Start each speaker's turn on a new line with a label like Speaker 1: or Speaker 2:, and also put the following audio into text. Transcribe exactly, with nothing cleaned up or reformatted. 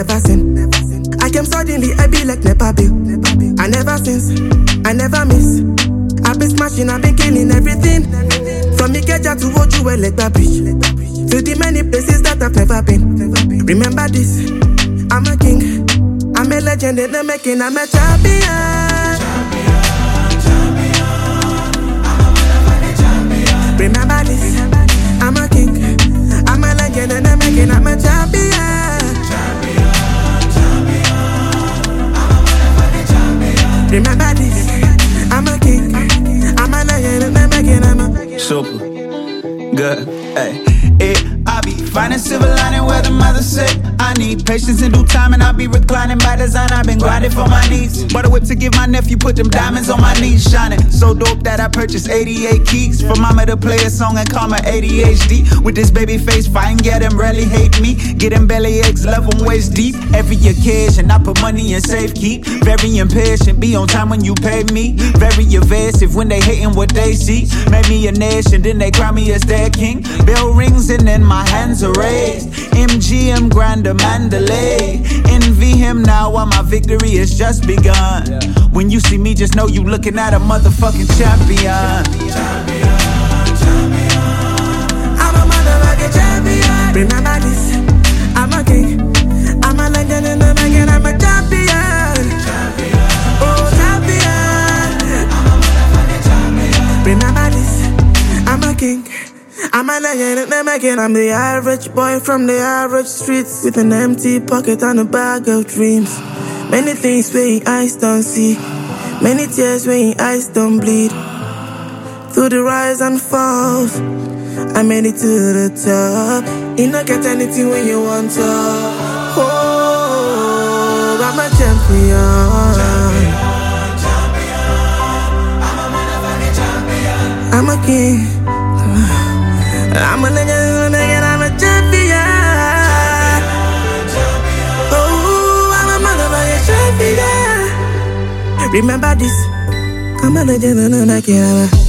Speaker 1: never sin. I came suddenly, I be like Nepa Bill. I never since, I never miss. I been smashing, I been killing everything. From Ikeja to Ojuwe, like that bridge. To the many places that I've never been. Remember this, I'm a king. I'm a legend in the making, I'm a champion. Remember this, I'm a king. I'm a legend in the making, I'm a champion. Remember this, I'm a king. I'm a legend in the making, I'm a
Speaker 2: super good. Hey, it. I be finding silver lining where the mother said I need patience in due time, and I be reclining by design. I've been grinding for my needs. Bought a whip to give my nephew, put them diamonds on my knees, shining so dope that I purchased eighty-eight keys for mama to play a song and call my A D H D. With this baby face, fine, get them rarely hate me. Get them belly aches, love them waist deep. Every occasion, I put money in safe keep. Very impatient, be on time when you pay me. Very evasive when they hating what they see. Made me a nation, then they crown me as their king. Bell rings and then my hands are raised. M G M Grander Mandalay. Envy him now while my victory has just begun. When you see me, just know you looking at a motherfucking champion.
Speaker 1: I'm a motherfucking champion. Remember this, I'm a king. I'm a legend in the making, I'm a champion. Oh, champion. Remember this, I'm a king. I'm a legend in the making, I'm the average boy from the average streets, with an empty pocket and a bag of dreams. Many things where your eyes don't see, many tears where your eyes don't bleed. Through the rise and falls, I made it to the top. You don't get anything when you want to. Oh, I'm a champion. I'm a king. I'm a legend, I'm a champion. Oh, I'm a motherfucking champion. Remember this, I'm a legend, I'm a